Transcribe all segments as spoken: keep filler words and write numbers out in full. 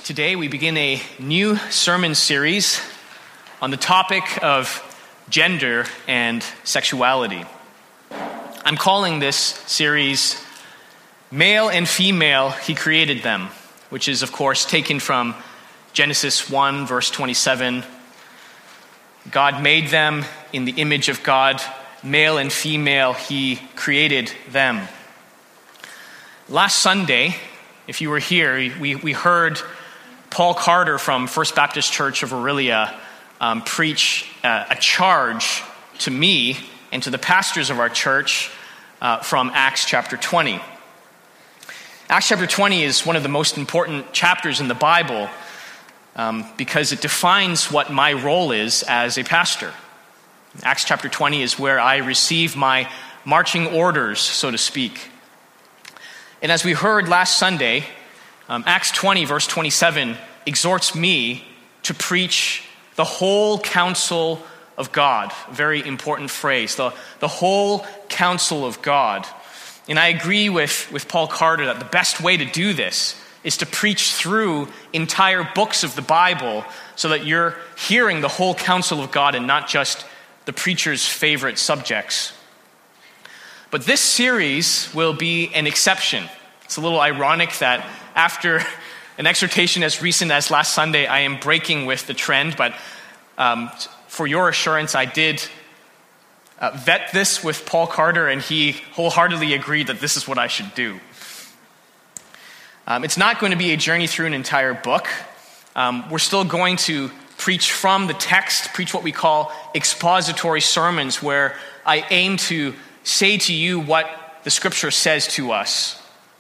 Today we begin a new sermon series on the topic of gender and sexuality. I'm calling this series Male and Female, He Created Them, which is of course taken from Genesis one verse twenty-seven. God made them in the image of God, male and female, He created them. Last Sunday, if you were here, we, we heard Paul Carter from First Baptist Church of Orillia um, preach uh, a charge to me and to the pastors of our church uh, from Acts chapter twenty. Acts chapter twenty is one of the most important chapters in the Bible um, because it defines what my role is as a pastor. Acts chapter twenty is where I receive my marching orders, so to speak. And as we heard last Sunday, Um, Acts twenty, verse twenty-seven, exhorts me to preach the whole counsel of God. A very important phrase, the, the whole counsel of God. And I agree with, with Paul Carter that the best way to do this is to preach through entire books of the Bible so that you're hearing the whole counsel of God and not just the preacher's favorite subjects. But this series will be an exception. It's a little ironic that after an exhortation as recent as last Sunday, I am breaking with the trend, but um, for your assurance, I did uh, vet this with Paul Carter, and he wholeheartedly agreed that this is what I should do. Um, it's not going to be a journey through an entire book. Um, we're still going to preach from the text, preach what we call expository sermons, where I aim to say to you what the Scripture says to us.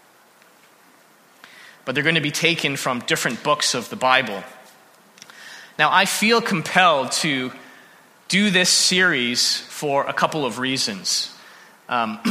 But they're going to be taken from different books of the Bible. Now, I feel compelled to do this series for a couple of reasons. Um,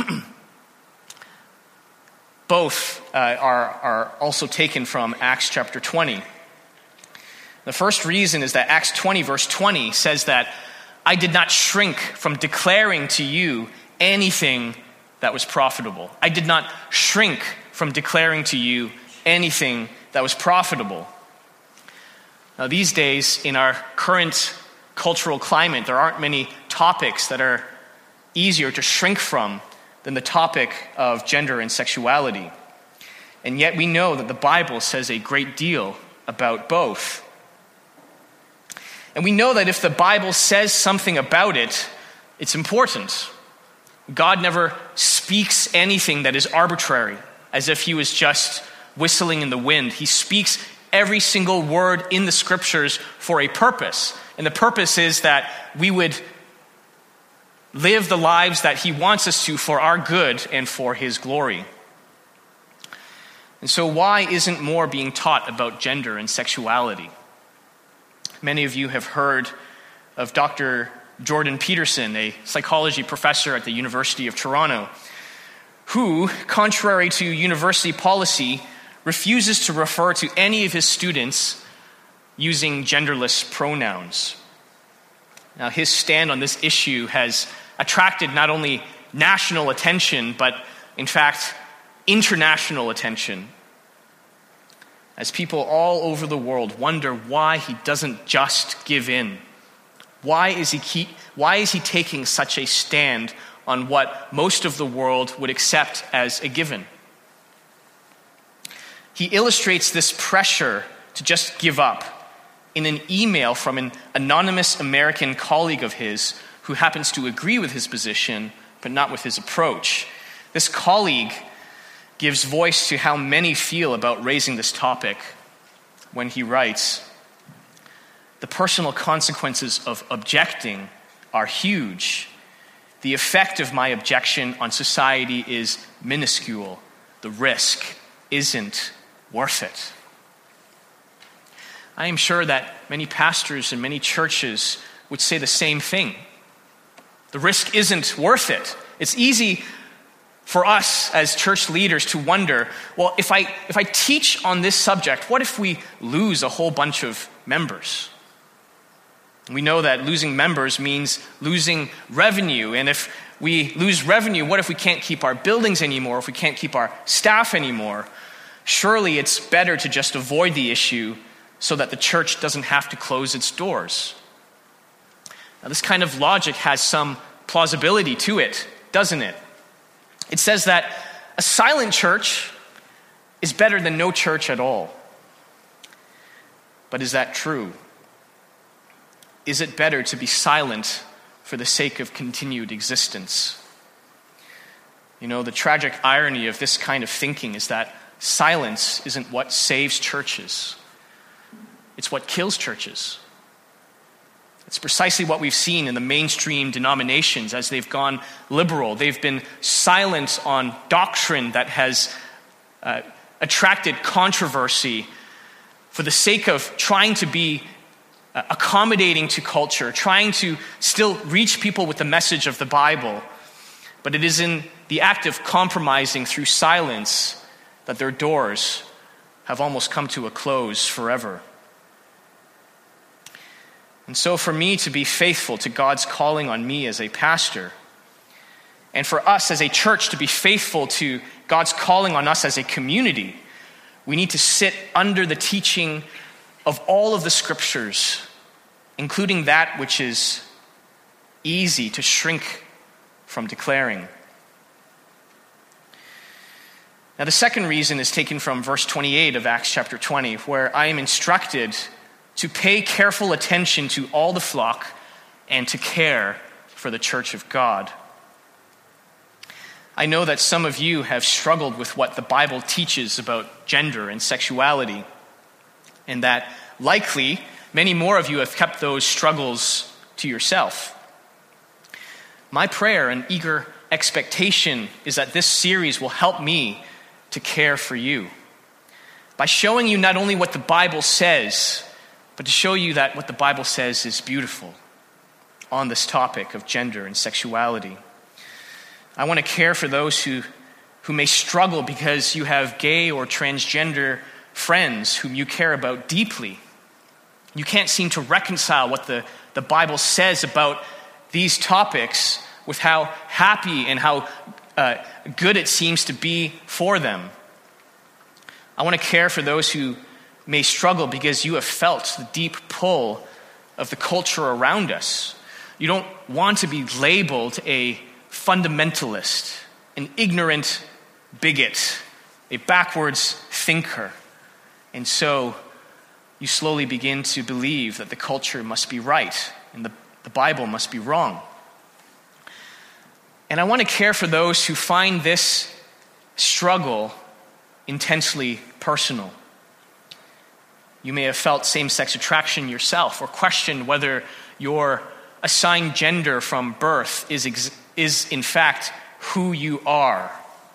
both uh, are, are also taken from Acts chapter twenty. The first reason is that Acts twenty, verse twenty says that I did not shrink from declaring to you anything that was profitable. I did not shrink from declaring to you anything that was profitable. Now, these days, in our current cultural climate, there aren't many topics that are easier to shrink from than the topic of gender and sexuality. And yet we know that the Bible says a great deal about both. And we know that if the Bible says something about it, it's important. God never speaks anything that is arbitrary, as if he was just whistling in the wind. He speaks every single word in the Scriptures for a purpose. And the purpose is that we would live the lives that he wants us to for our good and for his glory. And so why isn't more being taught about gender and sexuality? Many of you have heard of Doctor Jordan Peterson, a psychology professor at the University of Toronto, who, contrary to university policy, refuses to refer to any of his students using genderless pronouns. Now, his stand on this issue has attracted not only national attention, but in fact, international attention, as people all over the world wonder why he doesn't just give in. Why is he keep, why is he taking such a stand on what most of the world would accept as a given? He illustrates this pressure to just give up in an email from an anonymous American colleague of his who happens to agree with his position, but not with his approach. This colleague gives voice to how many feel about raising this topic when he writes, "The personal consequences of objecting are huge. The effect of my objection on society is minuscule. The risk isn't worth it." I am sure that many pastors and many churches would say the same thing. The risk isn't worth it. It's easy for us as church leaders to wonder, well, if I if I teach on this subject, what if we lose a whole bunch of members? We know that losing members means losing revenue, and if we lose revenue, what if we can't keep our buildings anymore, if we can't keep our staff anymore? Surely it's better to just avoid the issue so that the church doesn't have to close its doors. Now, this kind of logic has some plausibility to it, doesn't it? It says that a silent church is better than no church at all. But is that true? Is it better to be silent for the sake of continued existence? You know, the tragic irony of this kind of thinking is that silence isn't what saves churches. It's what kills churches. It's precisely what we've seen in the mainstream denominations as they've gone liberal. They've been silent on doctrine that has uh, attracted controversy for the sake of trying to be uh, accommodating to culture, trying to still reach people with the message of the Bible. But it is in the act of compromising through silence that their doors have almost come to a close forever. And so for me to be faithful to God's calling on me as a pastor, and for us as a church to be faithful to God's calling on us as a community, we need to sit under the teaching of all of the scriptures, including that which is easy to shrink from declaring. Now, the second reason is taken from verse twenty-eight of Acts chapter twenty, where I am instructed to pay careful attention to all the flock and to care for the church of God. I know that some of you have struggled with what the Bible teaches about gender and sexuality, and that likely many more of you have kept those struggles to yourself. My prayer and eager expectation is that this series will help me to care for you by showing you not only what the Bible says, but to show you that what the Bible says is beautiful on this topic of gender and sexuality. I want to care for those who, who may struggle because you have gay or transgender friends whom you care about deeply. You can't seem to reconcile what the, the Bible says about these topics with how happy and how uh, good it seems to be for them. I want to care for those who may struggle because you have felt the deep pull of the culture around us. You don't want to be labeled a fundamentalist, an ignorant bigot, a backwards thinker. And so you slowly begin to believe that the culture must be right and the, the Bible must be wrong. And I want to care for those who find this struggle intensely personal. You may have felt same-sex attraction yourself or questioned whether your assigned gender from birth is, ex- is in fact who you are.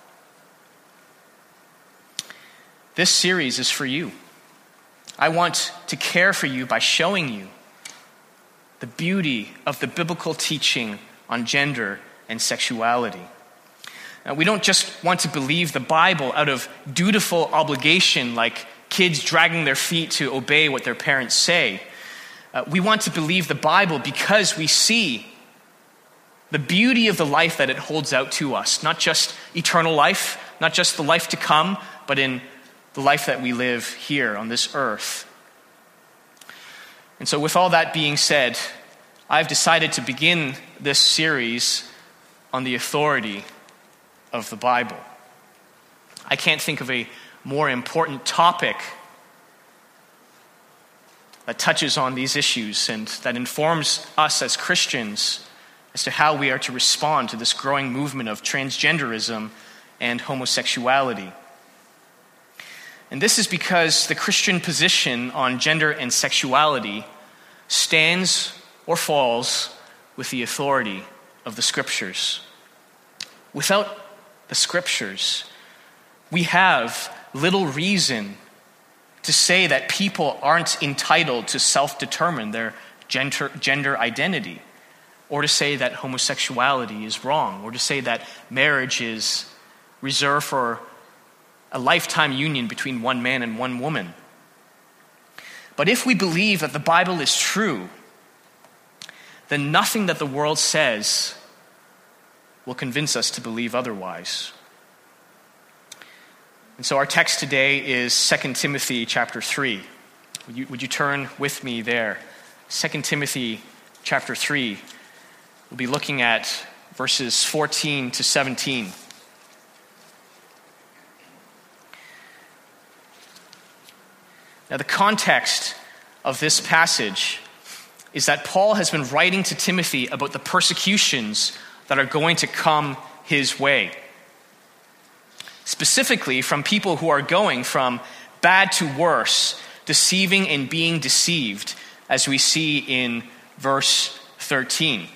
This series is for you. I want to care for you by showing you the beauty of the biblical teaching on gender and sexuality. Now, we don't just want to believe the Bible out of dutiful obligation, like kids dragging their feet to obey what their parents say. Uh, we want to believe the Bible because we see the beauty of the life that it holds out to us, not just eternal life, not just the life to come, but in the life that we live here on this earth. And so with all that being said, I've decided to begin this series on the authority of the Bible. I can't think of a more important topic that touches on these issues and that informs us as Christians as to how we are to respond to this growing movement of transgenderism and homosexuality. And this is because the Christian position on gender and sexuality stands or falls with the authority of the Scriptures. Without the Scriptures, we have little reason to say that people aren't entitled to self-determine their gender, gender identity, or to say that homosexuality is wrong, or to say that marriage is reserved for a lifetime union between one man and one woman. But if we believe that the Bible is true, then nothing that the world says will convince us to believe otherwise. And so our text today is Second Timothy chapter three. Would you, would you turn with me there? Second Timothy chapter three. We'll be looking at verses fourteen to seventeen. Now, the context of this passage is that Paul has been writing to Timothy about the persecutions that are going to come his way. Specifically, from people who are going from bad to worse, deceiving and being deceived, as we see in verse thirteen.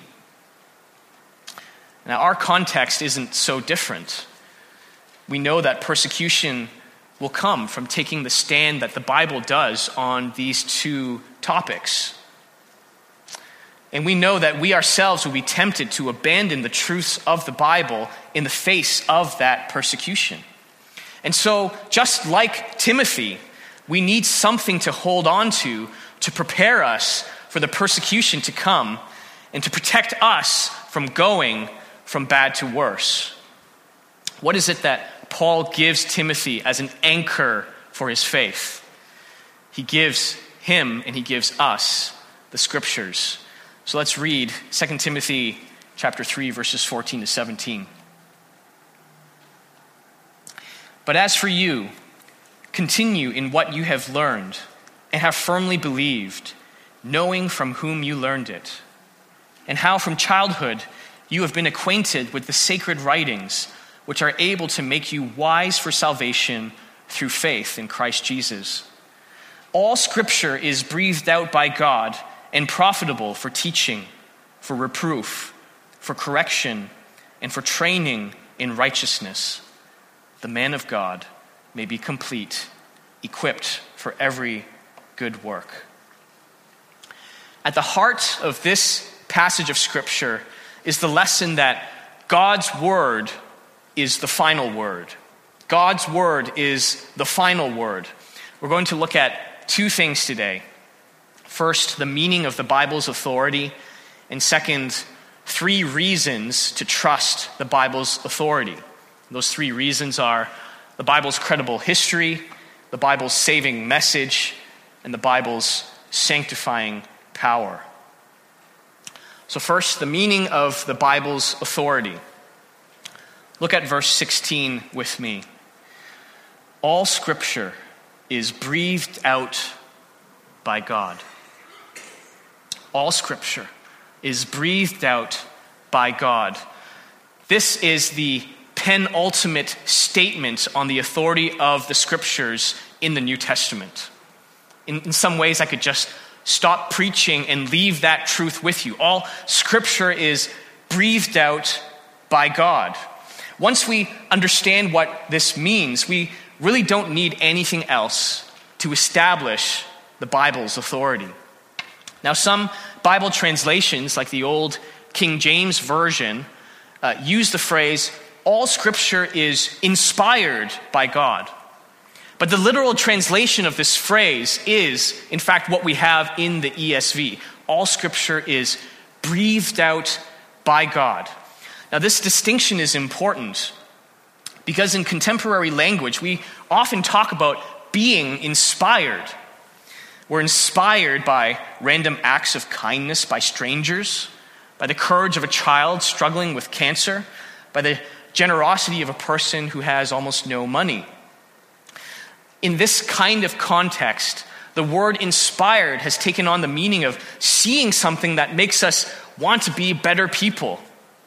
Now, our context isn't so different. We know that persecution will come from taking the stand that the Bible does on these two topics. And we know that we ourselves will be tempted to abandon the truths of the Bible in the face of that persecution. And so, just like Timothy, we need something to hold on to to prepare us for the persecution to come and to protect us from going from bad to worse. What is it that Paul gives Timothy as an anchor for his faith? He gives him and he gives us the scriptures. So let's read Second Timothy chapter three, verses fourteen to seventeen. But as for you, continue in what you have learned and have firmly believed, knowing from whom you learned it, and how from childhood you have been acquainted with the sacred writings, which are able to make you wise for salvation through faith in Christ Jesus. All scripture is breathed out by God and profitable for teaching, for reproof, for correction, and for training in righteousness. The man of God may be complete, equipped for every good work. At the heart of this passage of scripture is the lesson that God's word is the final word. God's word is the final word. We're going to look at two things today. First, the meaning of the Bible's authority, and second, three reasons to trust the Bible's authority. Those three reasons are the Bible's credible history, the Bible's saving message, and the Bible's sanctifying power. So first, the meaning of the Bible's authority. Look at verse sixteen with me. All scripture is breathed out by God. All scripture is breathed out by God. This is the penultimate statement on the authority of the scriptures in the New Testament. In, in some ways, I could just stop preaching and leave that truth with you. All scripture is breathed out by God. Once we understand what this means, we really don't need anything else to establish the Bible's authority. Now, some Bible translations, like the old King James Version, uh, use the phrase, all scripture is inspired by God. But the literal translation of this phrase is, in fact, what we have in the E S V. All scripture is breathed out by God. Now, this distinction is important because in contemporary language, we often talk about being inspired. We're inspired by random acts of kindness by strangers, by the courage of a child struggling with cancer, by the generosity of a person who has almost no money. In this kind of context, the word inspired has taken on the meaning of seeing something that makes us want to be better people.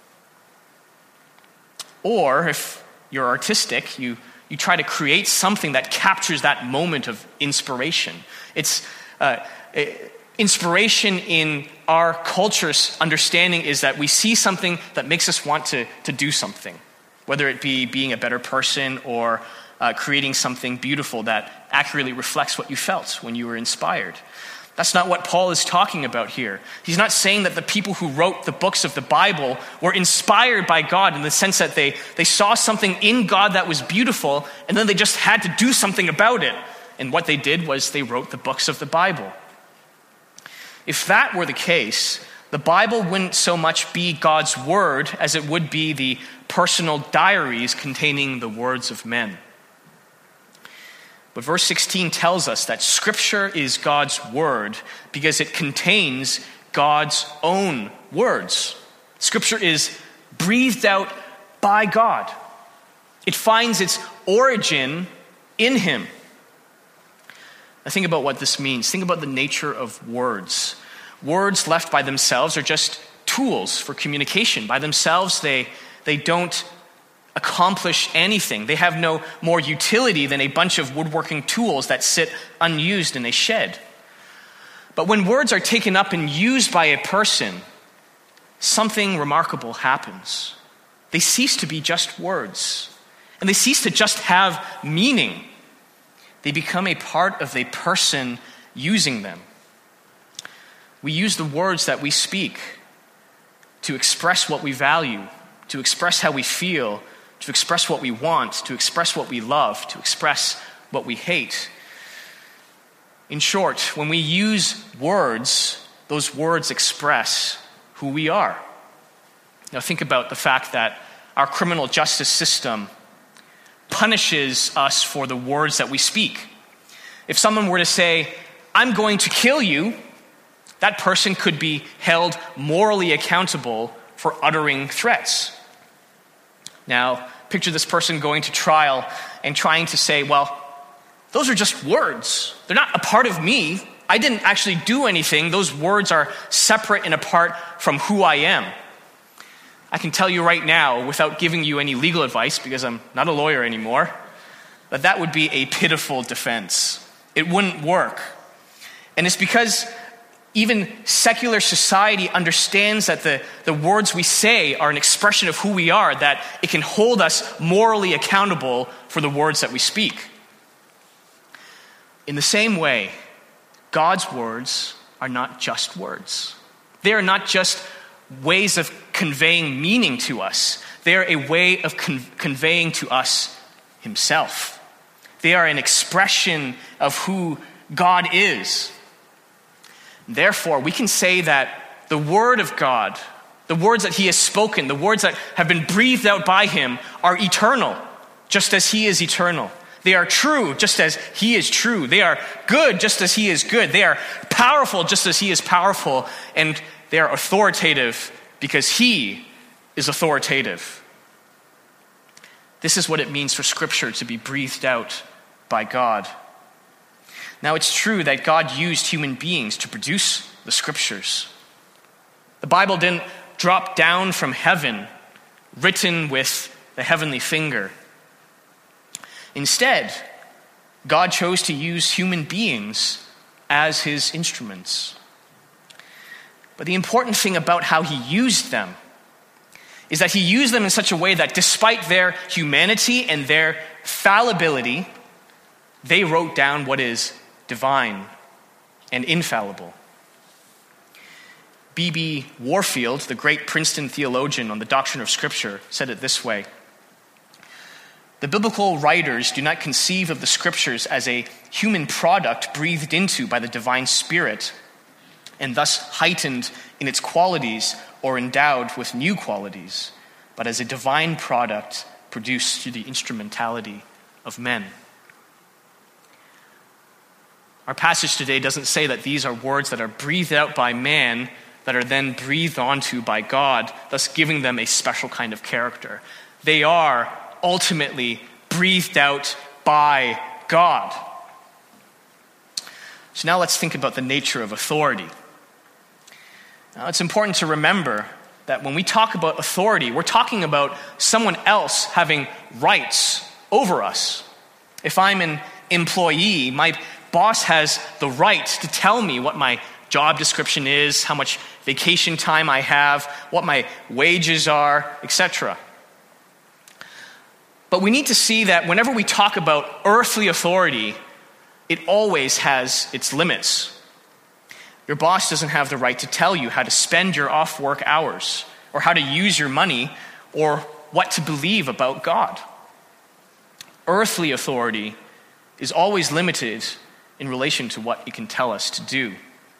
Or if you're artistic, you, you try to create something that captures that moment of inspiration. It's uh, inspiration in our culture's understanding is that we see something that makes us want to, to do something, whether it be being a better person or uh, creating something beautiful that accurately reflects what you felt when you were inspired. That's not what Paul is talking about here. He's not saying that the people who wrote the books of the Bible were inspired by God in the sense that they, they saw something in God that was beautiful and then they just had to do something about it. And what they did was they wrote the books of the Bible. If that were the case, the Bible wouldn't so much be God's word as it would be the personal diaries containing the words of men. But verse sixteen tells us that Scripture is God's word because it contains God's own words. Scripture is breathed out by God. It finds its origin in him. Now think about what this means. Think about the nature of words. Words left by themselves are just tools for communication. By themselves, they, they don't accomplish anything. They have no more utility than a bunch of woodworking tools that sit unused in a shed. But when words are taken up and used by a person, something remarkable happens. They cease to be just words, and they cease to just have meaning. They become a part of the person using them. We use the words that we speak to express what we value, to express how we feel, to express what we want, to express what we love, to express what we hate. In short, when we use words, those words express who we are. Now think about the fact that our criminal justice system punishes us for the words that we speak. If someone were to say, "I'm going to kill you," that person could be held morally accountable for uttering threats. Now, picture this person going to trial and trying to say, well, those are just words. They're not a part of me. I didn't actually do anything. Those words are separate and apart from who I am. I can tell you right now, without giving you any legal advice, because I'm not a lawyer anymore, that that would be a pitiful defense. It wouldn't work. And it's because even secular society understands that the, the words we say are an expression of who we are, that it can hold us morally accountable for the words that we speak. In the same way, God's words are not just words. They are not just ways of conveying meaning to us. They are a way of con- conveying to us himself. They are an expression of who God is. Therefore, we can say that the word of God, the words that he has spoken, the words that have been breathed out by him are eternal, just as he is eternal. They are true, just as he is true. They are good, just as he is good. They are powerful, just as he is powerful. And they are authoritative because he is authoritative. This is what it means for Scripture to be breathed out by God. Now, it's true that God used human beings to produce the Scriptures. The Bible didn't drop down from heaven, written with the heavenly finger. Instead, God chose to use human beings as his instruments. But the important thing about how he used them is that he used them in such a way that despite their humanity and their fallibility, they wrote down what is divine and infallible. B B Warfield, the great Princeton theologian on the doctrine of Scripture, said it this way: "The biblical writers do not conceive of the Scriptures as a human product breathed into by the divine Spirit and thus heightened in its qualities or endowed with new qualities, but as a divine product produced through the instrumentality of men." Our passage today doesn't say that these are words that are breathed out by man that are then breathed onto by God, thus giving them a special kind of character. They are ultimately breathed out by God. So now let's think about the nature of authority. Now, it's important to remember that when we talk about authority, we're talking about someone else having rights over us. If I'm an employee, my boss has the right to tell me what my job description is, how much vacation time I have, what my wages are, et cetera. But we need to see that whenever we talk about earthly authority, it always has its limits. Your boss doesn't have the right to tell you how to spend your off-work hours, or how to use your money, or what to believe about God. Earthly authority is always limited in relation to what it can tell us to do.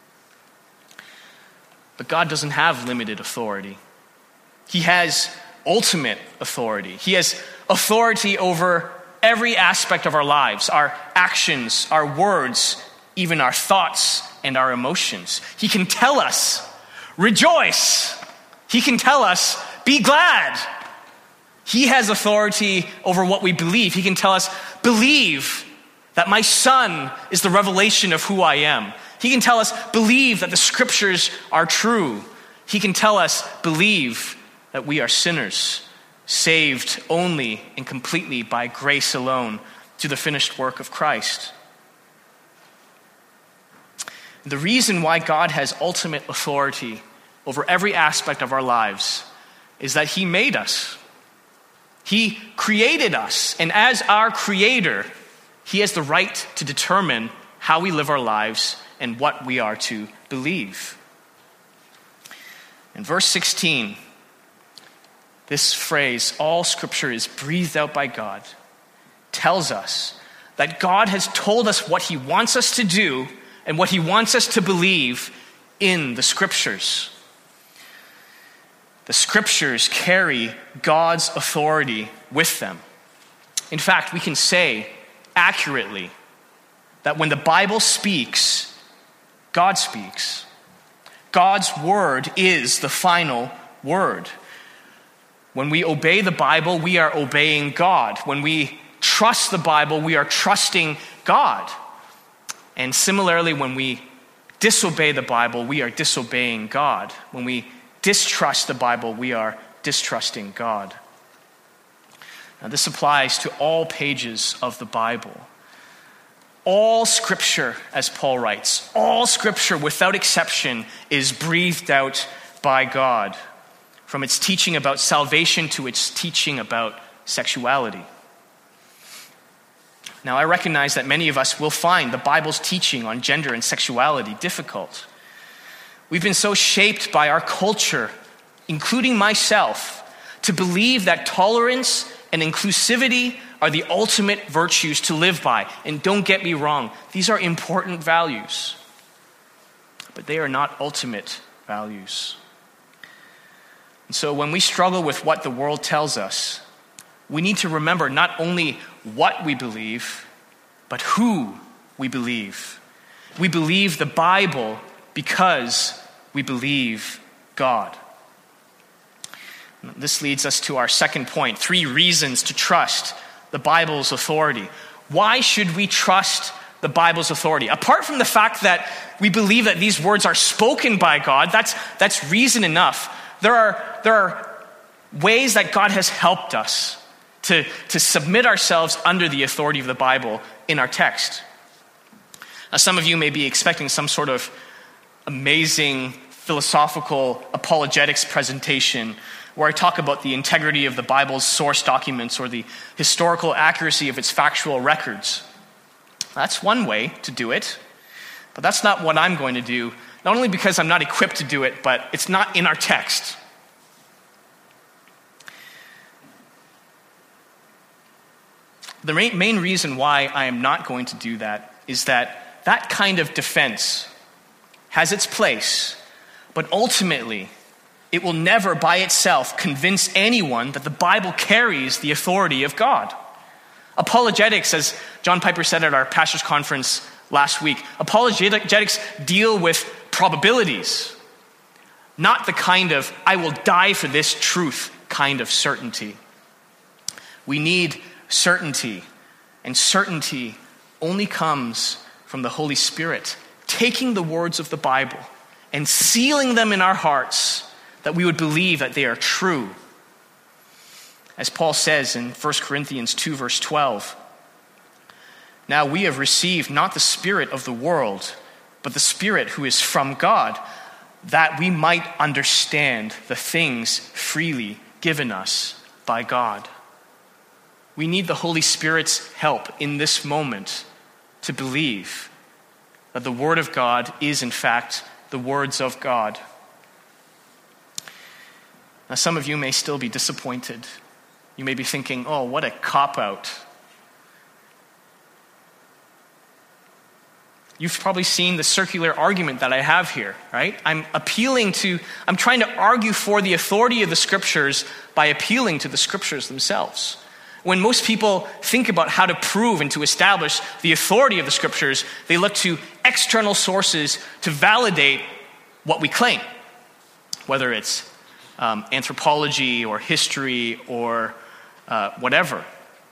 But God doesn't have limited authority. He has ultimate authority. He has authority over every aspect of our lives, our actions, our words, even our thoughts and our emotions. He can tell us, rejoice. He can tell us, be glad. He has authority over what we believe. He can tell us, believe that my Son is the revelation of who I am. He can tell us, believe that the scriptures are true. He can tell us, believe that we are sinners, saved only and completely by grace alone through the finished work of Christ. The reason why God has ultimate authority over every aspect of our lives is that he made us. He created us, and as our creator, he has the right to determine how we live our lives and what we are to believe. In verse sixteen, this phrase, all scripture is breathed out by God, tells us that God has told us what he wants us to do and what he wants us to believe in the scriptures. The scriptures carry God's authority with them. In fact, we can say accurately that when the Bible speaks, God speaks. God's word is the final word. When we obey the Bible, we are obeying God. When we trust the Bible, we are trusting God. And similarly, when we disobey the Bible, we are disobeying God. When we distrust the Bible, we are distrusting God. Now, this applies to all pages of the Bible. All scripture, as Paul writes, all scripture without exception is breathed out by God, from its teaching about salvation to its teaching about sexuality. Now, I recognize that many of us will find the Bible's teaching on gender and sexuality difficult. We've been so shaped by our culture, including myself, to believe that tolerance and inclusivity are the ultimate virtues to live by. And don't get me wrong, these are important values, but they are not ultimate values. And so when we struggle with what the world tells us, we need to remember not only what we believe, but who we believe. We believe the Bible because we believe God. This leads us to our second point, three reasons to trust the Bible's authority. Why should we trust the Bible's authority? Apart from the fact that we believe that these words are spoken by God, that's, that's reason enough. There are, there are ways that God has helped us to, to submit ourselves under the authority of the Bible in our text. Now, some of you may be expecting some sort of amazing philosophical apologetics presentation where I talk about the integrity of the Bible's source documents or the historical accuracy of its factual records. That's one way to do it, but that's not what I'm going to do, not only because I'm not equipped to do it, but it's not in our text. The main reason why I am not going to do that is that that kind of defense has its place, but ultimately, it will never by itself convince anyone that the Bible carries the authority of God. Apologetics, as John Piper said at our pastors' conference last week, apologetics deal with probabilities, not the kind of, I will die for this truth kind of certainty. We need certainty, and certainty only comes from the Holy Spirit, taking the words of the Bible and sealing them in our hearts that we would believe that they are true. As Paul says in First Corinthians two, verse twelve, now we have received not the spirit of the world, but the Spirit who is from God, that we might understand the things freely given us by God. We need the Holy Spirit's help in this moment to believe that the Word of God is in fact the words of God. Now, some of you may still be disappointed. You may be thinking, oh, what a cop-out. You've probably seen the circular argument that I have here, right? I'm appealing to, I'm trying to argue for the authority of the Scriptures by appealing to the Scriptures themselves. When most people think about how to prove and to establish the authority of the scriptures, they look to external sources to validate what we claim, whether it's um, anthropology or history or uh, whatever.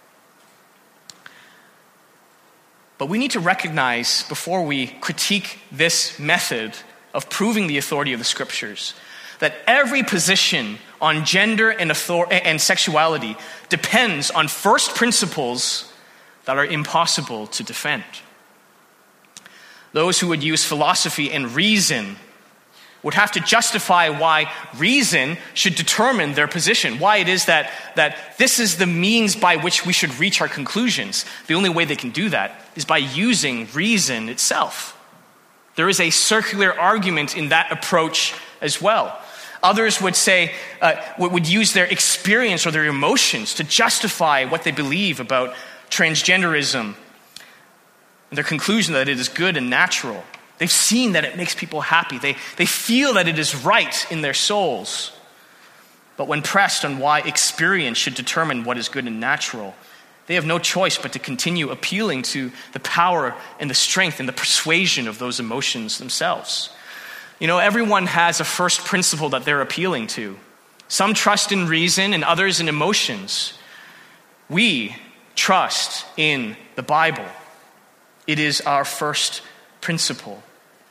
But we need to recognize, before we critique this method of proving the authority of the scriptures, that every position on gender and, author- and sexuality depends on first principles that are impossible to defend. Those who would use philosophy and reason would have to justify why reason should determine their position, why it is that, that this is the means by which we should reach our conclusions. The only way they can do that is by using reason itself. There is a circular argument in that approach as well. Others would say, uh, would use their experience or their emotions to justify what they believe about transgenderism and their conclusion that it is good and natural. They've seen that it makes people happy. They, they feel that it is right in their souls. But when pressed on why experience should determine what is good and natural, they have no choice but to continue appealing to the power and the strength and the persuasion of those emotions themselves. You know, everyone has a first principle that they're appealing to. Some trust in reason and others in emotions. We trust in the Bible. It is our first principle.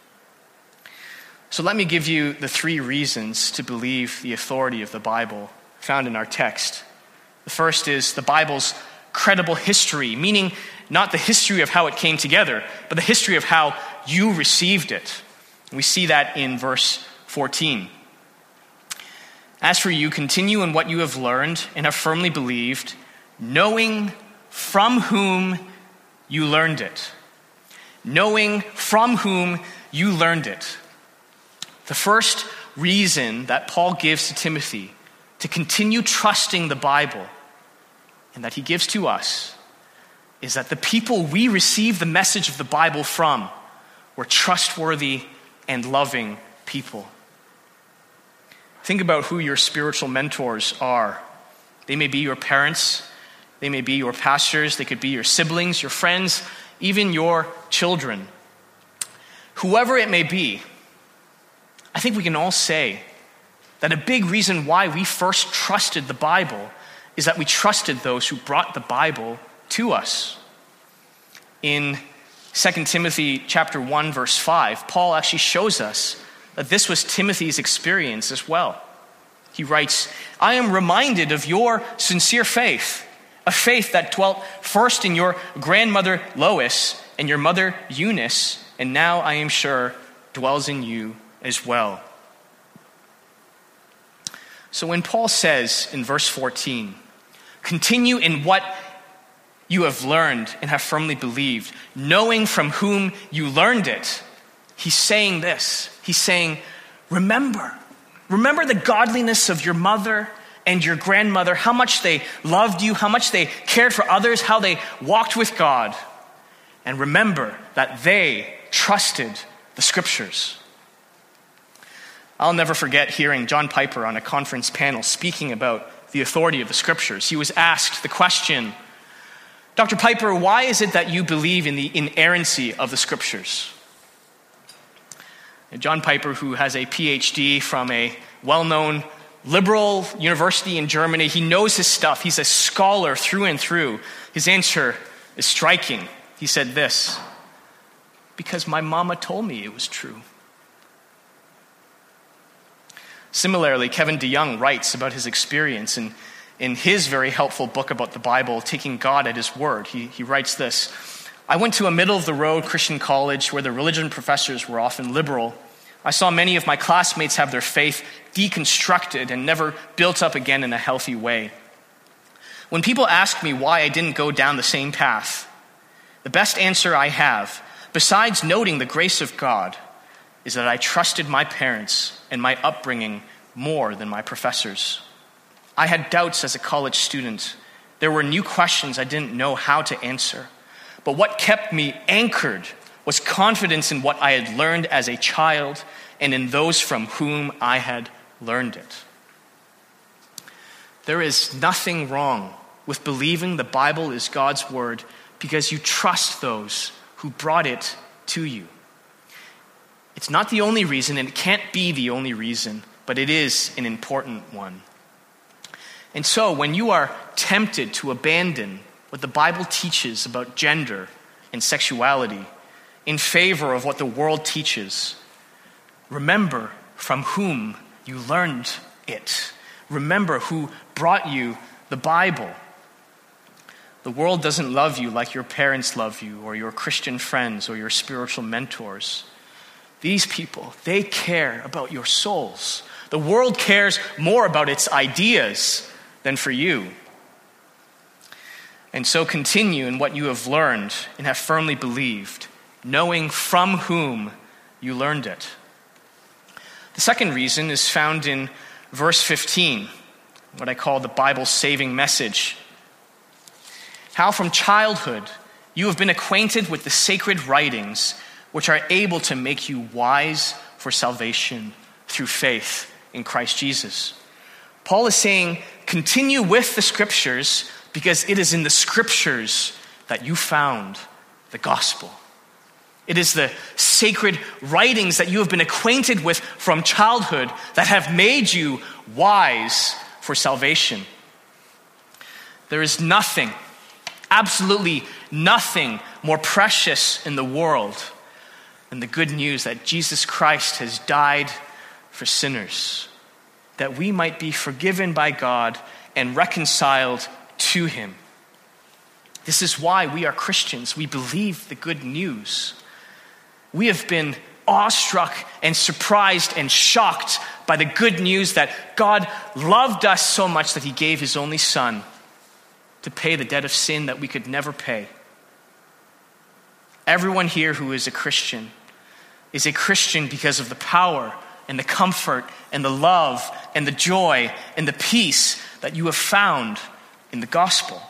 So let me give you the three reasons to believe the authority of the Bible found in our text. The first is the Bible's credible history, meaning not the history of how it came together, but the history of how you received it. We see that in verse fourteen. As for you, continue in what you have learned and have firmly believed, knowing from whom you learned it. Knowing from whom you learned it. The first reason that Paul gives to Timothy to continue trusting the Bible and that he gives to us is that the people we receive the message of the Bible from were trustworthy and loving people. Think about who your spiritual mentors are. They may be your parents, they may be your pastors, they could be your siblings, your friends, even your children. Whoever it may be, I think we can all say that a big reason why we first trusted the Bible is that we trusted those who brought the Bible to us. In Second Timothy chapter one, verse five, Paul actually shows us that this was Timothy's experience as well. He writes, I am reminded of your sincere faith, a faith that dwelt first in your grandmother Lois and your mother Eunice, and now I am sure dwells in you as well. So when Paul says in verse fourteen, continue in what you have learned and have firmly believed, knowing from whom you learned it, he's saying this. He's saying, remember. Remember the godliness of your mother and your grandmother, how much they loved you, how much they cared for others, how they walked with God. And remember that they trusted the scriptures. I'll never forget hearing John Piper on a conference panel speaking about the authority of the scriptures. He was asked the question, Doctor Piper, why is it that you believe in the inerrancy of the scriptures? And John Piper, who has a P H D from a well-known liberal university in Germany, he knows his stuff. He's a scholar through and through. His answer is striking. He said this, because my mama told me it was true. Similarly, Kevin DeYoung writes about his experience in, in his very helpful book about the Bible, Taking God at His Word. He, he writes this, I went to a middle-of-the-road Christian college where the religion professors were often liberal. I saw many of my classmates have their faith deconstructed and never built up again in a healthy way. When people ask me why I didn't go down the same path, the best answer I have, besides noting the grace of God, is that I trusted my parents and my upbringing more than my professors. I had doubts as a college student. There were new questions I didn't know how to answer. But what kept me anchored was confidence in what I had learned as a child and in those from whom I had learned it. There is nothing wrong with believing the Bible is God's word because you trust those who brought it to you. It's not the only reason, and it can't be the only reason, but it is an important one. And so when you are tempted to abandon what the Bible teaches about gender and sexuality in favor of what the world teaches, remember from whom you learned it. Remember who brought you the Bible. The world doesn't love you like your parents love you, or your Christian friends, or your spiritual mentors. These people, they care about your souls. The world cares more about its ideas than for you. And so continue in what you have learned and have firmly believed, knowing from whom you learned it. The second reason is found in verse fifteen, what I call the Bible's saving message. How from childhood you have been acquainted with the sacred writings, which are able to make you wise for salvation through faith in Christ Jesus. Paul is saying, continue with the scriptures because it is in the scriptures that you found the gospel. It is the sacred writings that you have been acquainted with from childhood that have made you wise for salvation. There is nothing, absolutely nothing more precious in the world than the good news that Jesus Christ has died for sinners, that we might be forgiven by God and reconciled to him. This is why we are Christians. We believe the good news. We have been awestruck and surprised and shocked by the good news that God loved us so much that he gave his only son to pay the debt of sin that we could never pay. Everyone here who is a Christian is a Christian because of the power and the comfort and the love and the joy and the peace that you have found in the gospel.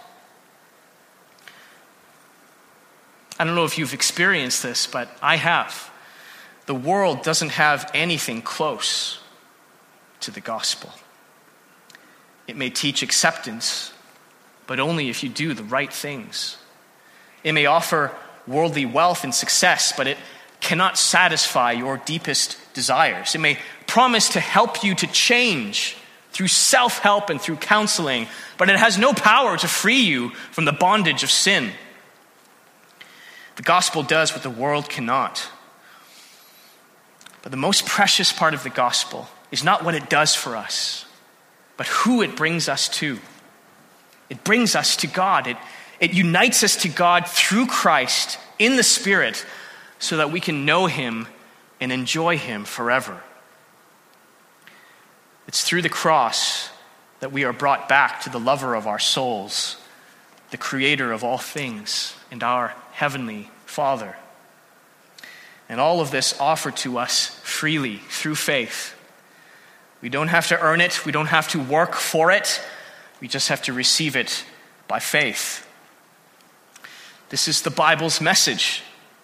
I don't know if you've experienced this, but I have. The world doesn't have anything close to the gospel. It may teach acceptance, but only if you do the right things. It may offer worldly wealth and success, but it cannot satisfy your deepest desires. It may promise to help you to change through self-help and through counseling, but it has no power to free you from the bondage of sin. The gospel does what the world cannot. But the most precious part of the gospel is not what it does for us, but who it brings us to. It brings us to God. It, it unites us to God through Christ in the Spirit so that we can know him and enjoy him forever. It's through the cross that we are brought back to the lover of our souls, the creator of all things, and our heavenly Father. And all of this offered to us freely through faith. We don't have to earn it. We don't have to work for it. We just have to receive it by faith. This is the Bible's message.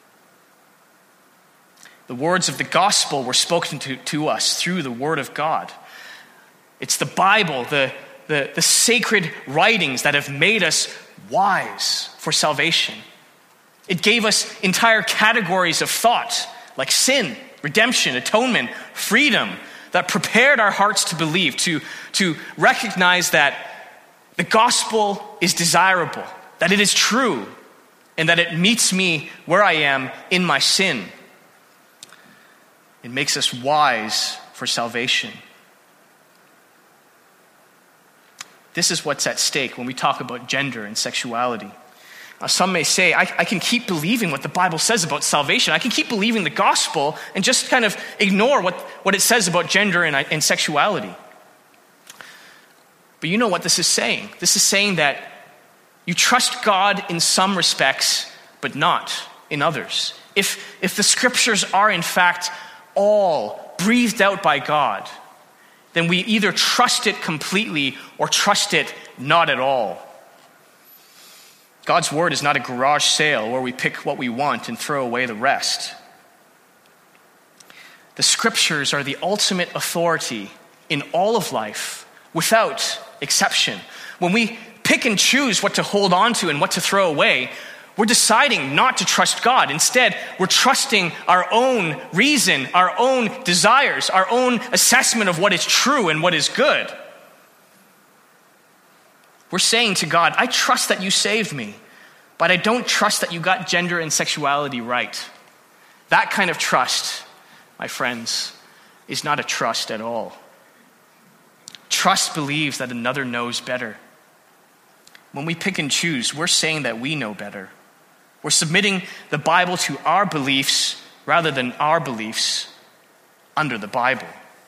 The words of the gospel were spoken to, to us through the word of God. It's the Bible, the, the, the sacred writings that have made us wise for salvation. It gave us entire categories of thought, like sin, redemption, atonement, freedom, that prepared our hearts to believe, to, to recognize that the gospel is desirable, that it is true, and that it meets me where I am in my sin. It makes us wise for salvation. This is what's at stake when we talk about gender and sexuality. Now, some may say, I, I can keep believing what the Bible says about salvation. I can keep believing the gospel and just kind of ignore what, what it says about gender and, and sexuality. But you know what this is saying. This is saying that you trust God in some respects, but not in others. If, if the scriptures are in fact all breathed out by God, then we either trust it completely or trust it not at all. God's word is not a garage sale where we pick what we want and throw away the rest. The scriptures are the ultimate authority in all of life, without exception. When we pick pick and choose what to hold on to and what to throw away, we're deciding not to trust God. Instead, we're trusting our own reason, our own desires, our own assessment of what is true and what is good. We're saying to God, I trust that you saved me, but I don't trust that you got gender and sexuality right. That kind of trust, my friends, is not a trust at all. Trust believes that another knows better. When we pick and choose, we're saying that we know better. We're submitting the Bible to our beliefs rather than our beliefs under the Bible.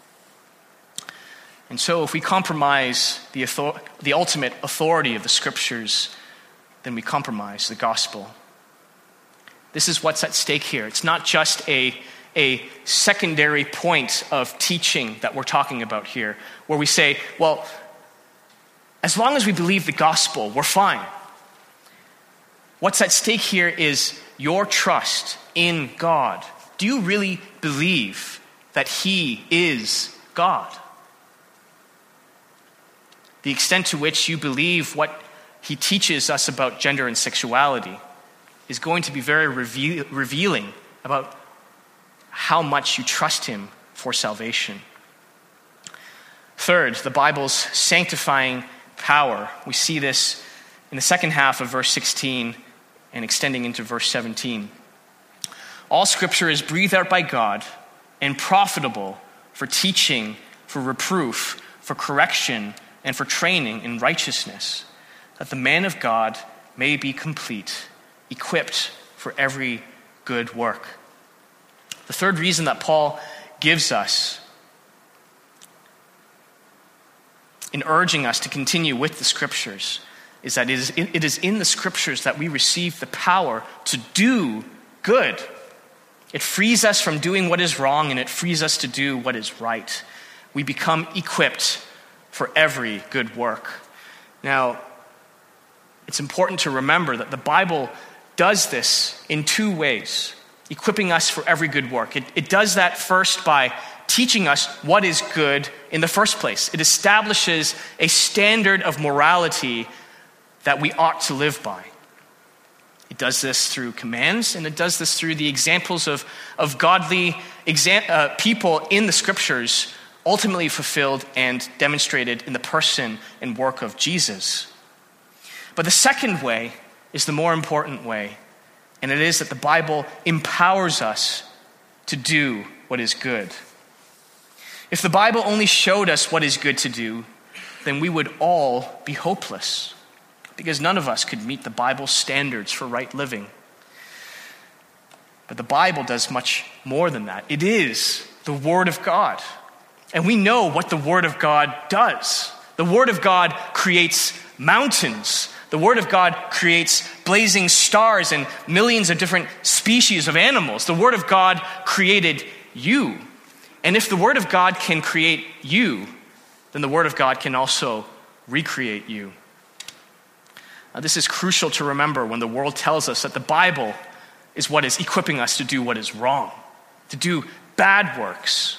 And so if we compromise the, author- the ultimate authority of the Scriptures, then we compromise the gospel. This is what's at stake here. It's not just a, a secondary point of teaching that we're talking about here, where we say, well, as long as we believe the gospel, we're fine. What's at stake here is your trust in God. Do you really believe that He is God? The extent to which you believe what He teaches us about gender and sexuality is going to be very reveal- revealing about how much you trust Him for salvation. Third, the Bible's sanctifying power. We see this in the second half of verse sixteen and extending into verse seventeen. All Scripture is breathed out by God and profitable for teaching, for reproof, for correction, and for training in righteousness, that the man of God may be complete, equipped for every good work. The third reason that Paul gives us in urging us to continue with the Scriptures is that it is, it is in the Scriptures that we receive the power to do good. It frees us from doing what is wrong, and it frees us to do what is right. We become equipped for every good work. Now, it's important to remember that the Bible does this in two ways, equipping us for every good work. It, it does that first by teaching us what is good in the first place. It establishes a standard of morality that we ought to live by. It does this through commands, and it does this through the examples of, of godly exam, uh, people in the Scriptures, ultimately fulfilled and demonstrated in the person and work of Jesus. But the second way is the more important way, and it is that the Bible empowers us to do what is good. If the Bible only showed us what is good to do, then we would all be hopeless, because none of us could meet the Bible's standards for right living. But the Bible does much more than that. It is the Word of God. And we know what the Word of God does. The Word of God creates mountains. The Word of God creates blazing stars and millions of different species of animals. The Word of God created you. And if the Word of God can create you, then the Word of God can also recreate you. Now, this is crucial to remember when the world tells us that the Bible is what is equipping us to do what is wrong, to do bad works,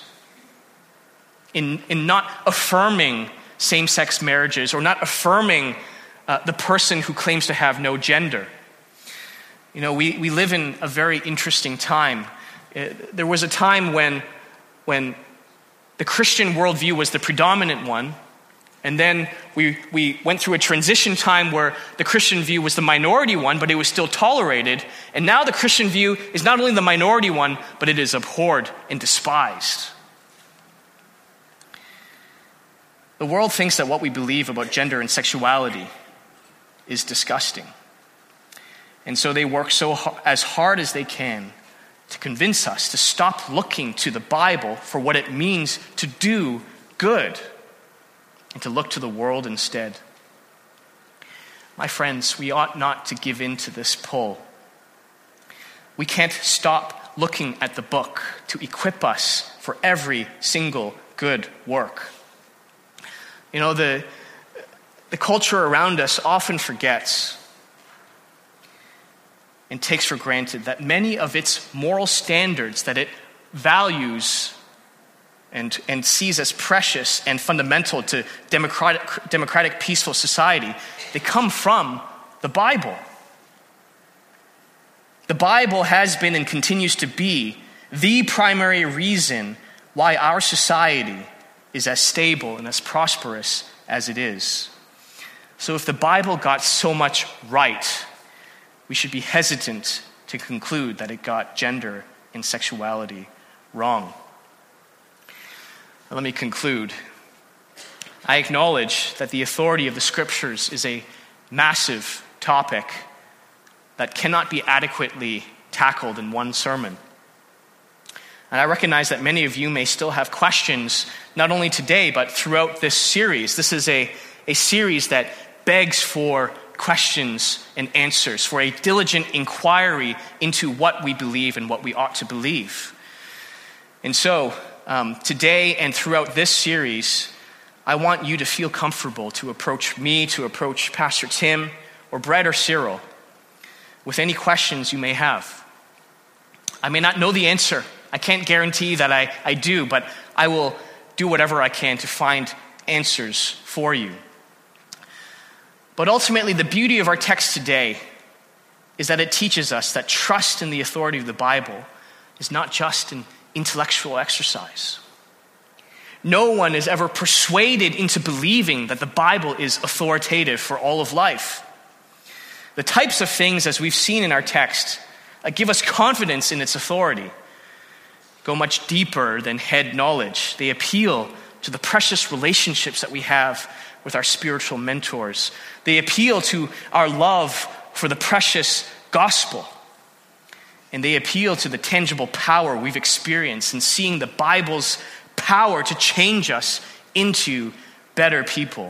in, in not affirming same-sex marriages or not affirming uh, the person who claims to have no gender. You know, we, we live in a very interesting time. Uh, there was a time when, when the Christian worldview was the predominant one, and then we, we went through a transition time where the Christian view was the minority one, but it was still tolerated. And now the Christian view is not only the minority one, but it is abhorred and despised. The world thinks that what we believe about gender and sexuality is disgusting. And so they work so as hard as they can to convince us to stop looking to the Bible for what it means to do good, and to look to the world instead. My friends, we ought not to give in to this pull. We can't stop looking at the book to equip us for every single good work. You know, the, the culture around us often forgets and takes for granted that many of its moral standards that it values and, and sees as precious and fundamental to democratic, democratic, peaceful society, they come from the Bible. The Bible has been and continues to be the primary reason why our society is as stable and as prosperous as it is. So if the Bible got so much right, we should be hesitant to conclude that it got gender and sexuality wrong. Now, let me conclude. I acknowledge that the authority of the Scriptures is a massive topic that cannot be adequately tackled in one sermon. And I recognize that many of you may still have questions, not only today, but throughout this series. This is a, a series that begs for questions and answers, for a diligent inquiry into what we believe and what we ought to believe. And so, um, today and throughout this series, I want you to feel comfortable to approach me, to approach Pastor Tim, or Brett or Cyril, with any questions you may have. I may not know the answer. I can't guarantee that I, I do, but I will do whatever I can to find answers for you. But ultimately, the beauty of our text today is that it teaches us that trust in the authority of the Bible is not just an intellectual exercise. No one is ever persuaded into believing that the Bible is authoritative for all of life. The types of things, as we've seen in our text, that give us confidence in its authority go much deeper than head knowledge. They appeal to the precious relationships that we have with our spiritual mentors. They appeal to our love for the precious gospel. And they appeal to the tangible power we've experienced in seeing the Bible's power to change us into better people.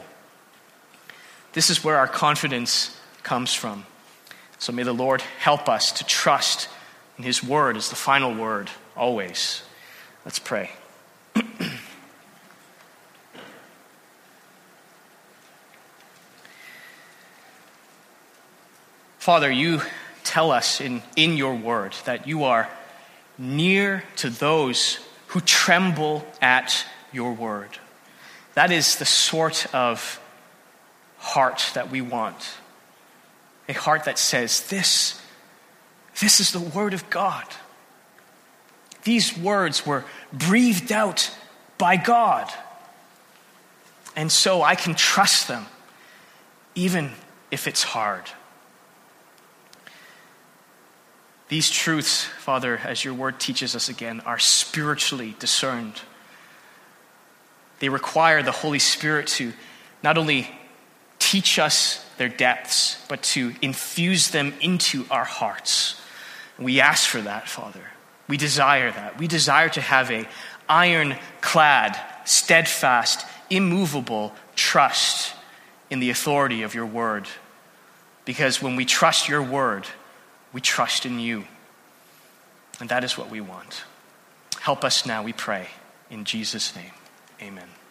This is where our confidence comes from. So may the Lord help us to trust in His word as the final word always. Let's pray. Father, you tell us in, in your word that you are near to those who tremble at your word. That is the sort of heart that we want. A heart that says, this, this is the word of God. These words were breathed out by God. And so I can trust them, even if it's hard. These truths, Father, as your word teaches us again, are spiritually discerned. They require the Holy Spirit to not only teach us their depths, but to infuse them into our hearts. And we ask for that, Father. We desire that. We desire to have a ironclad, steadfast, immovable trust in the authority of your word. Because when we trust your word, we trust in you. And that is what we want. Help us now, we pray. In Jesus' name, amen.